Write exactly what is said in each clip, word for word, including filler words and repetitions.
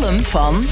column van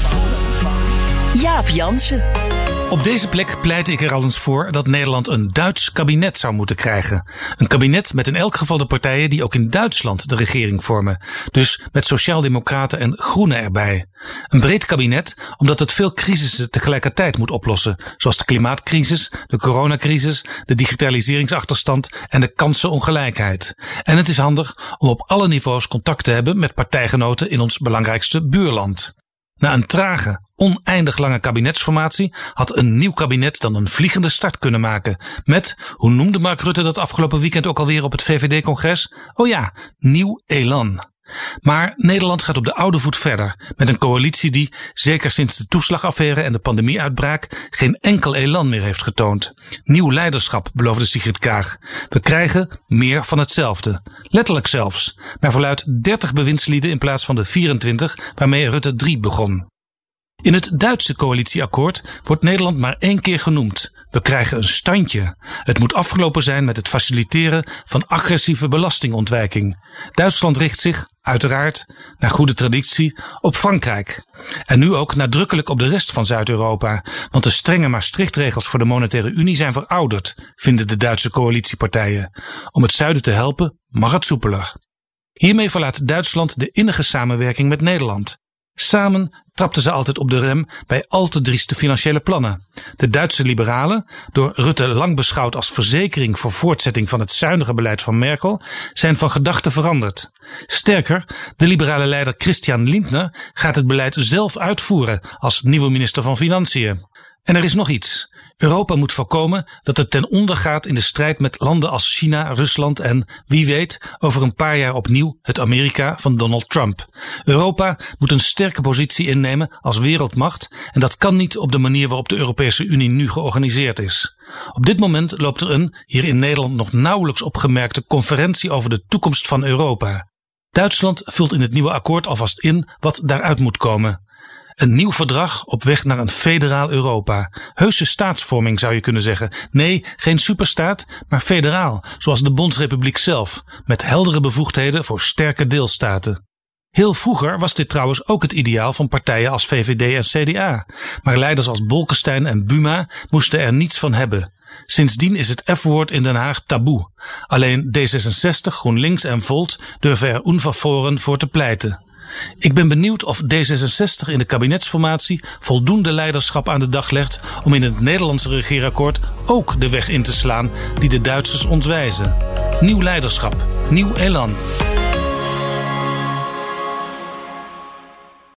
Jaap Jansen. Op deze plek pleit ik er al eens voor dat Nederland een Duits kabinet zou moeten krijgen. Een kabinet met in elk geval de partijen die ook in Duitsland de regering vormen. Dus met sociaaldemocraten en groenen erbij. Een breed kabinet omdat het veel crisissen tegelijkertijd moet oplossen. Zoals de klimaatcrisis, de coronacrisis, de digitaliseringsachterstand en de kansenongelijkheid. En het is handig om op alle niveaus contact te hebben met partijgenoten in ons belangrijkste buurland. Na een trage, oneindig lange kabinetsformatie had een nieuw kabinet dan een vliegende start kunnen maken. Met, hoe noemde Mark Rutte dat afgelopen weekend ook alweer op het V V D-congres? Oh ja, nieuw elan. Maar Nederland gaat op de oude voet verder. Met een coalitie die, zeker sinds de toeslagaffaire en de pandemieuitbraak, geen enkel elan meer heeft getoond. Nieuw leiderschap, beloofde Sigrid Kaag. We krijgen meer van hetzelfde. Letterlijk zelfs. Naar verluidt dertig bewindslieden in plaats van de vierentwintig waarmee Rutte drie begon. In het Duitse coalitieakkoord wordt Nederland maar één keer genoemd. We krijgen een standje. Het moet afgelopen zijn met het faciliteren van agressieve belastingontwijking. Duitsland richt zich, uiteraard, naar goede traditie, op Frankrijk. En nu ook nadrukkelijk op de rest van Zuid-Europa. Want de strenge Maastricht-regels voor de monetaire unie zijn verouderd, vinden de Duitse coalitiepartijen. Om het zuiden te helpen mag het soepeler. Hiermee verlaat Duitsland de innige samenwerking met Nederland. Samen trapten ze altijd op de rem bij al te drieste financiële plannen. De Duitse liberalen, door Rutte lang beschouwd als verzekering voor voortzetting van het zuinige beleid van Merkel, zijn van gedachten veranderd. Sterker, de liberale leider Christian Lindner gaat het beleid zelf uitvoeren als nieuwe minister van Financiën. En er is nog iets. Europa moet voorkomen dat het ten onder gaat in de strijd met landen als China, Rusland en, wie weet, over een paar jaar opnieuw het Amerika van Donald Trump. Europa moet een sterke positie innemen als wereldmacht en dat kan niet op de manier waarop de Europese Unie nu georganiseerd is. Op dit moment loopt er een, hier in Nederland nog nauwelijks opgemerkte, conferentie over de toekomst van Europa. Duitsland vult in het nieuwe akkoord alvast in wat daaruit moet komen. Een nieuw verdrag op weg naar een federaal Europa. Heuse staatsvorming zou je kunnen zeggen. Nee, geen superstaat, maar federaal, zoals de Bondsrepubliek zelf, met heldere bevoegdheden voor sterke deelstaten. Heel vroeger was dit trouwens ook het ideaal van partijen als V V D en C D A. Maar leiders als Bolkestein en Buma moesten er niets van hebben. Sindsdien is het F-woord in Den Haag taboe. Alleen D zesenzestig, GroenLinks en Volt durven er onvervroren voor te pleiten. Ik ben benieuwd of D zesenzestig in de kabinetsformatie voldoende leiderschap aan de dag legt om in het Nederlandse regeerakkoord ook de weg in te slaan die de Duitsers ons wijzen. Nieuw leiderschap, nieuw elan.